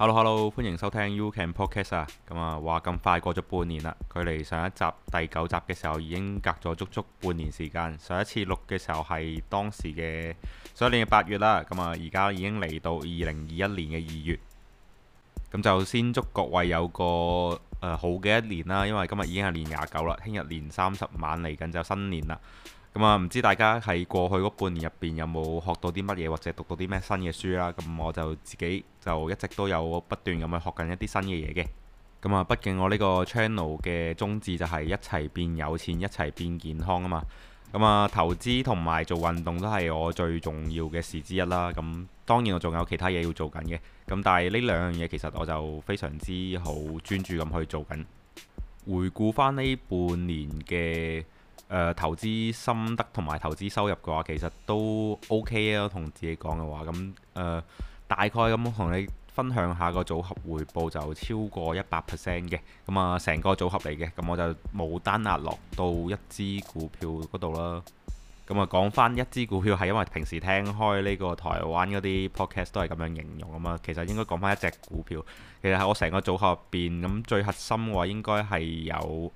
Hello Hello，歡迎收聽 You Can Podcast 啊！話咁快過咗半年啦，距離上一集第九集嘅時候已經隔咗足足半年時間。上一次錄嘅時候係當時嘅上一年嘅8月啦，而家已經嚟到2021年嘅2月。咁就先祝各位有個好嘅一年啦，因為今日已經係年29啦，聽日年30晚嚟緊就新年啦。唔知大家喺過去嗰半年入邊有冇學到啲乜嘢，或者讀到啲咩新嘅書啦？我就自己就一直都有不斷咁去學緊一啲新嘅嘢嘅。畢竟我呢個 channel 嘅宗旨就係一齊變有錢，一齊變健康啊嘛。投資同埋做運動都係我最重要嘅事之一啦。當然我仲有其他嘢要做緊嘅。但係呢兩樣嘢其實我就非常之好專注咁去做緊。回顧翻呢半年嘅投資心得同埋投資收入嘅話，其實都 OK 啊。同自己講嘅話，大概咁同你分享下個組合回報就超過100% 嘅。成個組合嚟嘅，我就冇單壓落到一支股票嗰度啦。講翻一支股票係因為平時聽開呢個台灣嗰啲 podcast 都係咁樣形容其實應該講翻一隻股票。其實係我成個組合入邊最核心嘅話，應該係有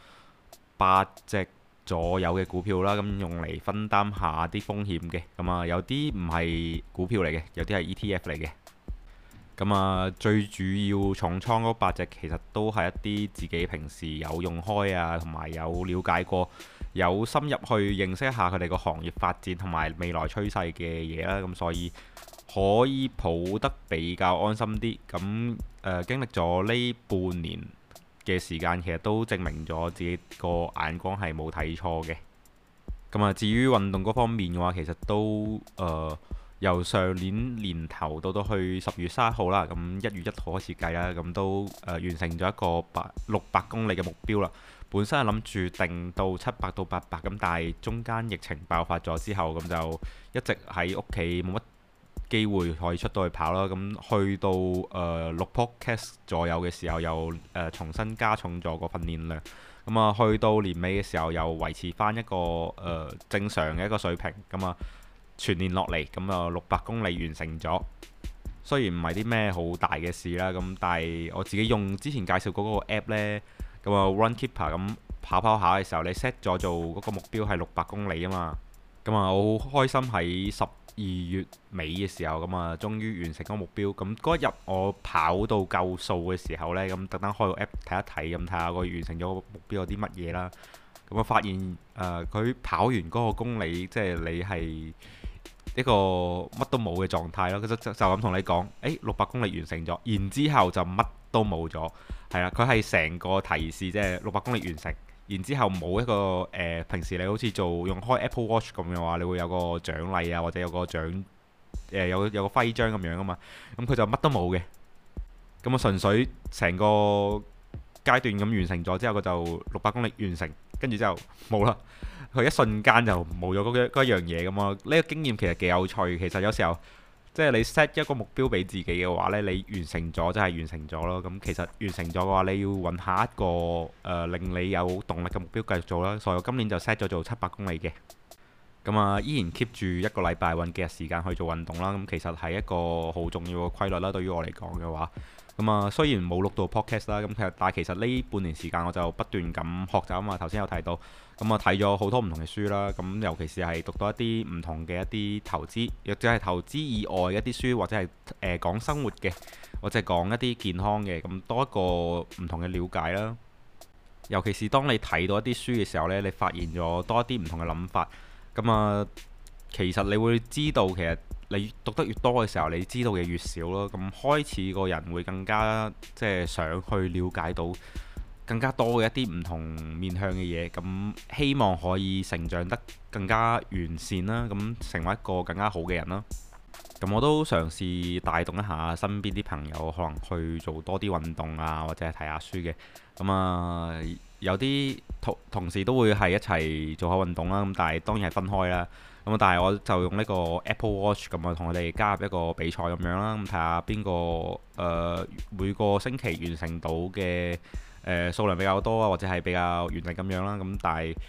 8隻左右嘅股票啦，用嚟分擔下啲風險嘅。有啲唔係股票嚟嘅，有啲係 ETF 嚟嘅。最主要重倉嗰8隻其實都係一啲自己平時有用開啊，同埋有了解過，有深入去認識一下佢哋個行業發展同埋未來趨勢嘅嘢啦。所以可以抱得比較安心啲。經歷咗呢半年嘅時間，其實都證明咗自己個眼光係冇睇錯嘅。至於運動嗰方面嘅話，其實都由上年年頭到去10月31號啦，1月1號開始計啦，都完成咗一個600公里嘅目標啦。本身係諗住定到700到800，但係中間疫情爆發咗之後，就一直喺屋企冇乜機會可以出到去跑啦。去到錄 podcast 左右嘅時候，又重新加重咗個訓練量。去到年尾嘅時候，又維持翻一個正常嘅一個水平。全年落嚟600公里完成咗，雖然唔係啲咩好大嘅事啦。但係我自己用之前介紹嗰個 app 呢，Runkeeper 跑下嘅時候，你 set 咗做嗰個目標係600公里啊嘛。我好開心喺12月尾嘅時候，終於完成嗰個目標。嗰一日我跑到夠數嘅時候呢，特登開個 app 睇一睇，睇下我完成咗個目標有啲乜嘢啦。我發現佢跑完嗰個公里，即係你係一個乜都冇嘅狀態咯。就咁同你講，600公里完成咗，然之後就乜都冇咗。係啦，佢係成個提示，即係600公里完成，然之後冇一個平時你好似用開 Apple Watch 咁嘅話，你會有個獎勵啊，或者有個有個徽章咁樣啊嘛。佢就乜都冇嘅。我純粹成個階段咁完成咗之後，佢就600公里完成，跟住之後冇啦。佢一瞬間就冇咗嗰一樣嘢咁啊！呢個經驗其實幾有趣。其實有時候即係你 set 一個目標俾自己嘅話呢，你完成咗就係完成咗咯。其實完成咗嘅話，你要揾下一個令你有動力嘅目標繼續做啦。所以我今年就 set 咗做700公里嘅。依然 keep 住一個禮拜揾幾日時間去做運動啦。其實係一個好重要嘅規律啦。對於我嚟講嘅話，雖然冇錄到 podcast 啦，但係其實呢半年時間我就不斷咁學習啊嘛。頭先有提到，睇咗好多唔同嘅書啦。尤其是係讀到一啲唔同嘅一啲投資，或者係投資以外嘅一啲書，或者係講生活嘅，或者係講一啲健康嘅，多一個唔同嘅了解啦。尤其是當你睇到一啲書嘅時候呢，你發現咗多一啲唔同嘅諗法。其實你會知道，其實你讀得越多嘅時候，你知道嘅越少咯。開始個人會更加即係想去了解到更加多嘅一啲唔同面向嘅嘢。希望可以成長得更加完善啦。成為一個更加好嘅人啦。我都嘗試帶動一下身邊啲朋友，可能去做多啲運動啊，或者係睇下書嘅。有啲同事都會係一齊做下運動啦。但係當然係分開啦。但係我就用呢個 Apple Watch 同佢哋加入一個比賽咁樣啦。睇下邊個每個星期完成到嘅數量比較多啊，或者係比較完整咁樣啦。但係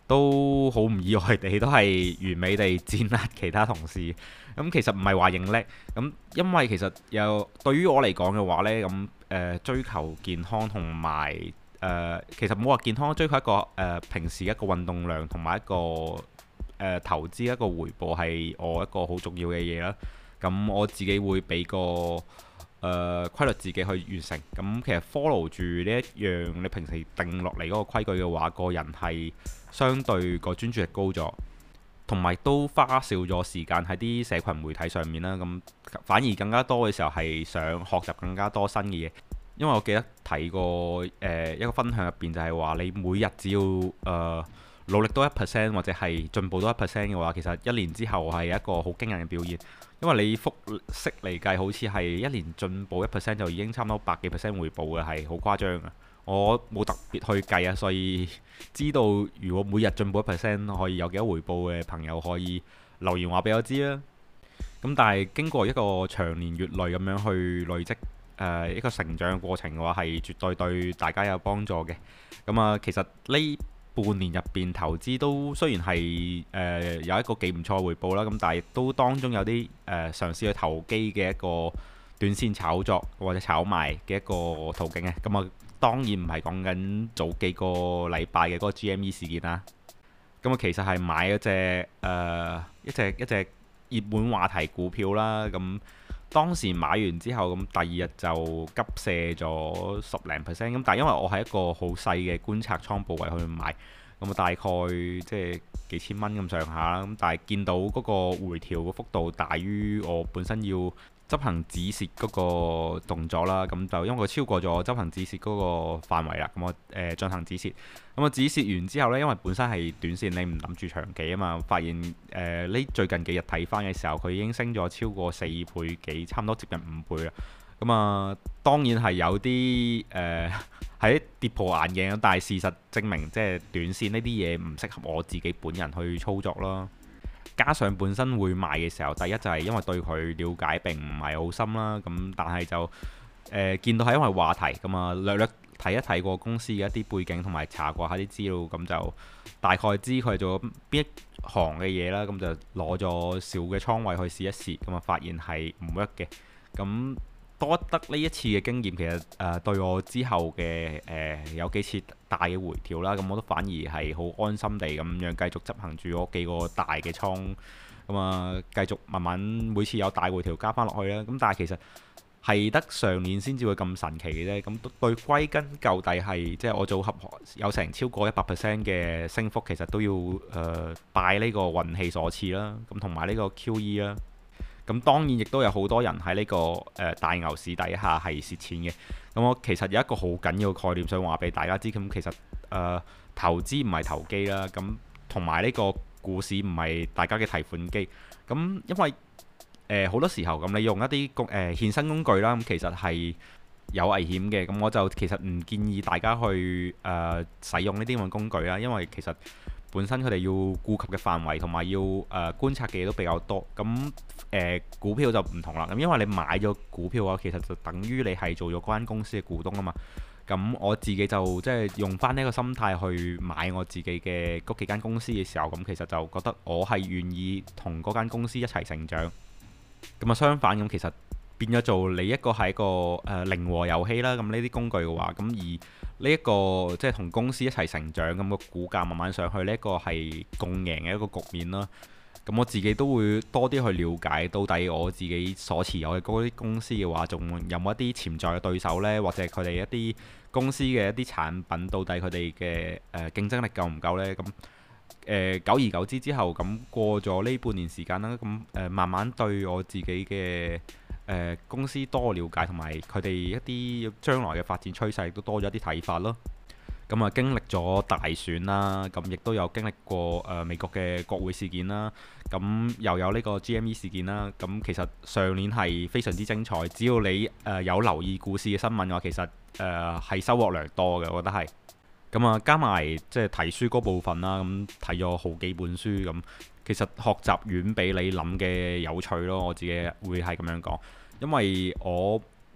都好唔意外地都係完美地戰甩其他同事。咁其實唔係話認叻，咁因為其實有對於我嚟講嘅話呢，咁追求健康同埋其實冇話健康，追求一個平時一個運動量同埋一個投資一個回報係我一個好重要嘅嘢啦。咁我自己會俾個規律自己去完成。咁其實 follow 住呢一樣你平時定落嚟嗰個規矩嘅話，個人係相對個專注力高咗，同埋都花少咗時間喺啲社群媒體上面啦。咁反而更加多嘅時候係想學習更加多新嘅嘢。因為我記得睇過一個分享入邊就係話，你每日只要努力多1%或者係進步多1%嘅話，其實一年之後係一個好驚人嘅表現。因為你複息嚟計，好似係一年進步1%就已經差唔多100幾%回報嘅，係好誇張嘅。我冇特別去計啊，所以知道如果每日進步1%可以有幾多回報嘅朋友可以留言話俾我知啦。咁但係經過一個長年月累咁樣去累積一個成長嘅過程嘅話，係絕對對大家有幫助嘅。咁其實呢半年入邊投資都雖然係有一個幾唔錯嘅回報啦，咁但係都當中有啲嘗試去投機嘅一個短線炒作或者炒賣嘅一個途徑嘅。咁當然唔係講緊早幾個禮拜嘅嗰個 GME 事件啦。咁其實係買咗一隻熱門話題股票啦。咁當時買完之後，咁第二日就急瀉咗10%。咁但係因為我係一個好細嘅觀察倉部位去買，咁大概即係幾千蚊咁上下啦。咁但係見到嗰個回調嘅幅度大於我本身要執行止蝕嗰個動作啦，咁就因為佢超過咗執行止蝕嗰個範圍啦，咁我進行止蝕。咁我止蝕完之後呢，因為本身係短線，你唔諗住長期啊嘛，發現呢最近幾日睇翻嘅時候，佢已經升咗超過4倍幾，差唔多接近5倍啦。咁當然係有啲係跌破眼鏡，但係事實證明即係短線呢啲嘢唔適合我自己本人去操作咯。加上本身會買嘅時候，第一就係因為對佢了解並唔係好深啦，咁但係就見到係因為話題咁略略睇一睇過公司嘅一啲背景同埋查過下啲資料，咁就大概知佢係做邊一行嘅嘢啦，咁就攞咗小嘅倉位去試一試，咁發現係唔 work 嘅。咁多得呢一次嘅經驗，其實對我之後嘅有幾次大嘅回調啦，咁我都反而係好安心地咁樣繼續執行住嗰幾個大嘅倉，咁繼續慢慢每次有大回調加翻落去啦。咁但係其實係得上年先至會咁神奇嘅啫。咁對歸根究底係即係我組合有成超過100% 嘅升幅，其實都要拜呢個運氣所賜啦，咁同埋呢個 QE 啦。咁當然亦都有好多人喺呢個大牛市底下係蝕錢嘅。咁我其實有一個好緊要嘅概念想話俾大家知。咁其實投資唔係投機啦，咁同埋呢個股市唔係大家嘅提款機。咁因為好多時候咁，你用一啲衍生工具啦，咁其實係有危險嘅。咁我就其實唔建議大家去使用呢啲咁嘅工具啦，因為其實本身佢哋要顧及嘅範圍同埋要觀察嘅嘢都比較多。咁股票就唔同啦。咁因為你買咗股票嘅話，其實就等於你係做咗嗰間公司嘅股東啊嘛。咁我自己就即係用翻呢個心態去買我自己嘅嗰幾間公司嘅時候，咁其實就覺得我係願意同嗰間公司一齊成長。咁相反咁，其實變咗做你一個係一個零和遊戲啦。咁呢啲工具嘅話，咁而呢一個即係同公司一齊成長，咁個股價慢慢上去，呢一個係共贏嘅一個局面啦。咁我自己都會多啲去了解到底我自己所持有嘅嗰啲公司嘅話，仲有冇一啲潛在嘅對手呢？或者佢哋一啲公司嘅一啲產品，到底佢哋嘅競爭力夠唔夠呢？咁久而久之之後，咁過咗呢半年時間啦，咁慢慢對我自己嘅公司多了解，同埋佢哋一啲將來嘅發展趨勢都多咗一啲睇法咯。咁經歷咗大選啦，咁亦都有經歷過美國嘅國會事件啦，咁又有呢個 GME 事件啦。咁其實上年係非常之精彩，只要你有留意股市嘅新聞嘅話，其實係收穫良多嘅，我覺得係。咁加埋即係睇書嗰部分啦，咁睇咗好幾本書，咁其實學習遠比你諗嘅有趣咯。我自己會係咁樣講，因為我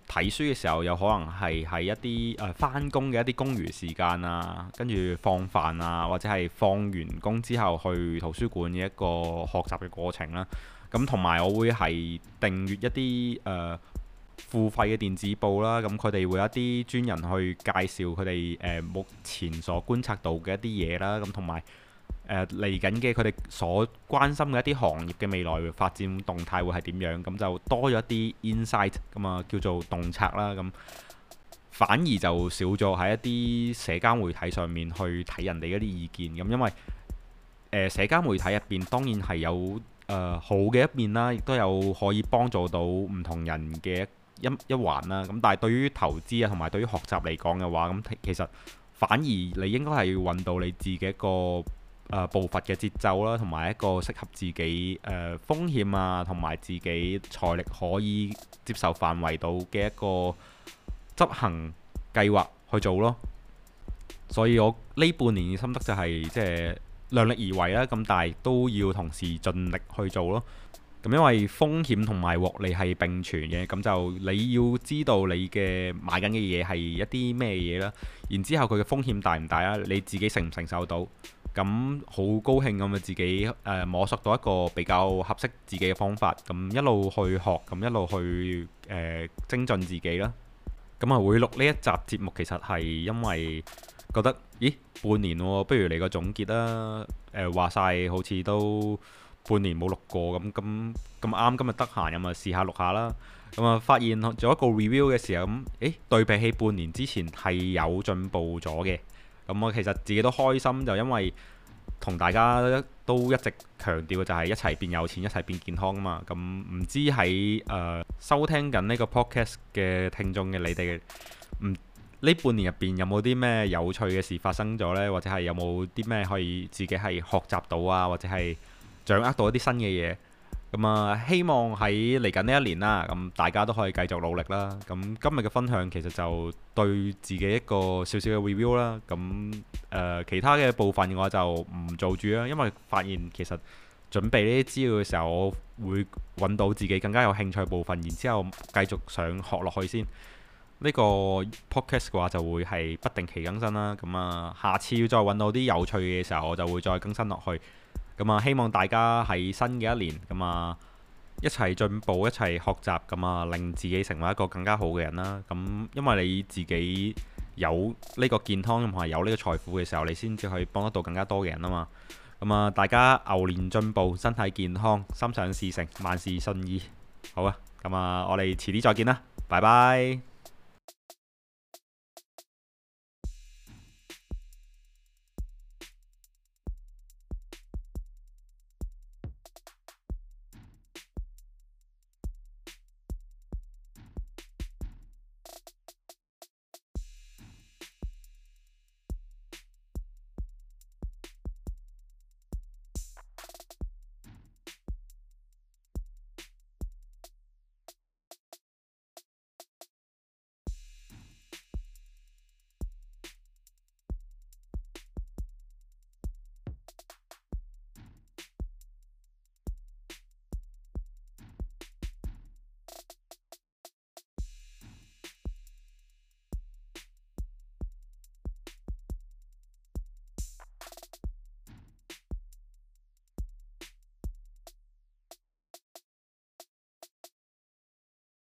睇書嘅時候，有可能係喺一啲返工嘅一啲公餘時間啊，跟住放飯啊，或者係放完工之後去圖書館嘅一個學習嘅過程啦。咁同埋我會係訂閱一啲付費嘅電子報啦。咁佢哋會有一啲專人去介紹佢哋目前所觀察到嘅一啲嘢啦。咁同埋嚟緊嘅佢哋所關心嘅一啲行業嘅未來發展動態會係點樣，咁就多咗一啲 insight 咁啊，叫做洞察啦。咁反而就少咗喺一啲社交媒體上面去睇人哋一啲意見。咁因為社交媒體入邊當然係有好嘅一面啦，亦都有可以幫助到唔同人嘅一環啦。咁但係對於投資啊同埋對於學習嚟講嘅話，咁其實反而你應該係要揾到你自己一個步伐嘅節奏啦，同埋一個適合自己風險啊，同埋自己財力可以接受範圍度嘅一個執行計劃去做咯。所以我呢半年嘅心得就係即係量力而為啦，咁但係都要同時盡力去做咯。咁因為風險同埋獲利係並存嘅，咁就你要知道你嘅買緊嘅嘢係一啲咩嘢啦，然之後佢嘅風險大唔大啊？你自己承唔承受到？咁好高興咁啊，自己摸索到一個比較合適自己嘅方法，咁一路去學，咁一路去精進自己啦。咁啊會錄呢一集節目，其實係因為覺得咦半年喎，不如嚟個總結啦。話晒好似都半年冇錄過，咁啱今日得閒咁啊試下錄下啦。咁啊發現做一個 review 嘅時候，咁對比起半年之前係有進步咗嘅。咁我其實自己都開心，就因為同大家都一直強調就係一齊變有錢，一齊變健康啊嘛。咁唔知喺收聽緊呢個 podcast 嘅聽眾嘅你哋，呢半年入邊有冇啲咩有趣嘅事發生咗呢？或者係有冇啲咩可以自己係學習到啊，或者係掌握到一啲新嘅嘢？咁希望喺嚟緊呢一年啦，咁大家都可以繼續努力啦。咁今日嘅分享其實就對自己一個少少嘅 review 啦。咁其他嘅部分我就唔做住啦，因為發現其實準備呢啲資料嘅時候，我會揾到自己更加有興趣嘅部分，然之後繼續想學落去先。呢個 podcast 嘅話就會係不定期更新啦。咁下次要再揾到啲有趣嘅時候，我就會再更新落去。咁希望大家喺新嘅一年一齊進步，一齊學習，令自己成為一個更加好嘅人啦。因為你自己有呢個健康同埋有呢個財富嘅時候，你先至可以幫得到更加多嘅人啊嘛。大家牛年進步，身體健康，心想事成，萬事順意。好啊，我哋遲啲再見啦，拜拜。